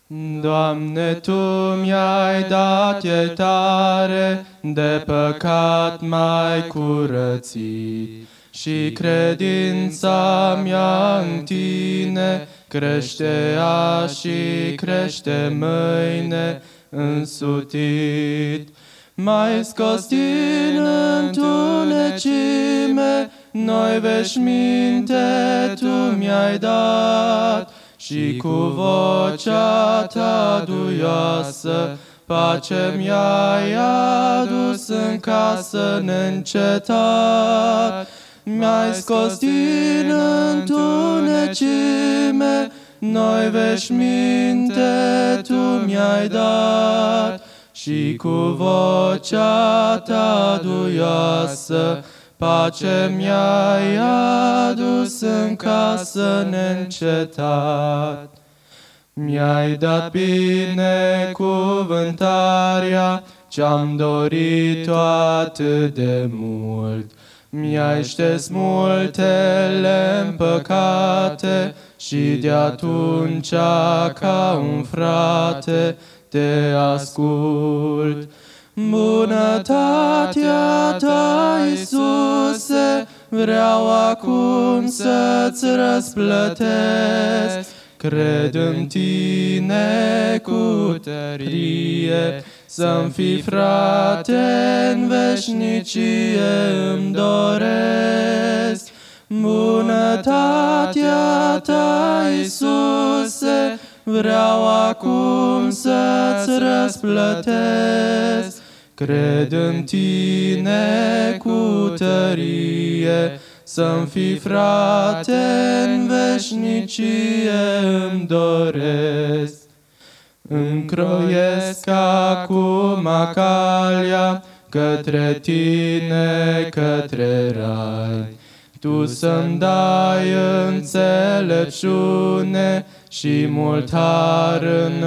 Doamne, Tu mi-ai dat iertare, de păcat m-ai curățit, și credința mea în Tine crește azi și crește mâine însutit. M-ai scos din întunecime, noi veșminte Tu mi-ai dat, și cu vocea Ta duioasă pace mi-ai adus în casă neîncetat. Mi-ai scos din întunecime, noi veșminte Tu mi-ai dat, și cu vocea Ta duioasă pace mi-ai adus în casă neîncetat. Mi-ai dat binecuvântarea ce-am dorit-o atât de mult. Mi-ai șters multele păcate și de atunci ca un frate Te ascult. Bunătatea Ta, Iisuse, vreau acum să-ți răsplătesc. Cred în Tine cu tărie, să-mi fii frate în veșnicie îmi doresc. Bunătatea Ta, Iisuse, vreau acum să-ți răsplătesc. Cred în Tine cu tărie, să-mi fii frate în veșnicie îmi doresc. Încroiesc acum calea către Tine, către rai. Tu să-mi dai înțelepciune și mult har în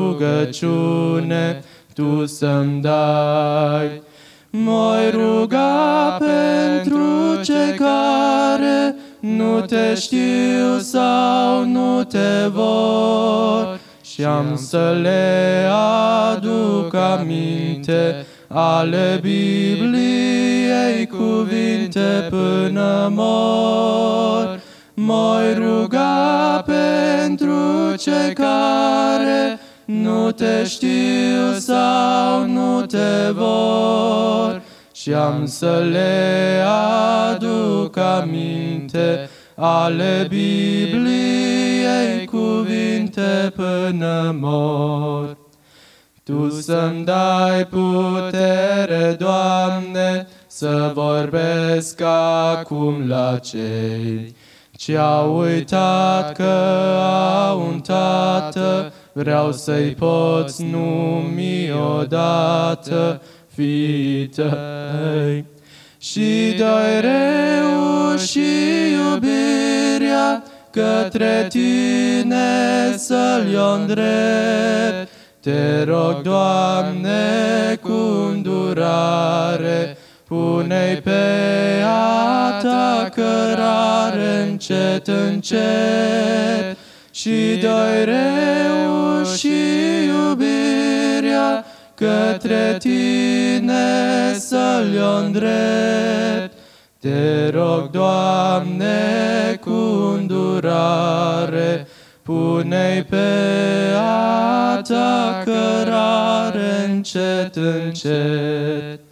rugăciune, Tu să-mi dai. M-oi ruga pentru cei care nu Te știu sau nu Te vor, și am să le aduc aminte ale Bibliei cuvinte până mor. M-oi ruga pentru cei care nu Te știu sau nu Te vor, și am să le aduc aminte ale Bibliei cuvinte până mor. Tu să-mi dai putere, Doamne, să vorbesc acum la cei ce-au uitat că au un Tată. Vreau să-i poți numi odată fiii Tăi. Și dă-i reuși iubirea către Tine să-l iau îndrept. Te rog, Doamne, cu îndurare, pune-i pe a Ta cărare încet, încet. Și dă-i reuși iubirea către Tine să-l iau îndrept. Te rog, Doamne, cu îndurare, pune-i pe a Ta cărare încet, încet.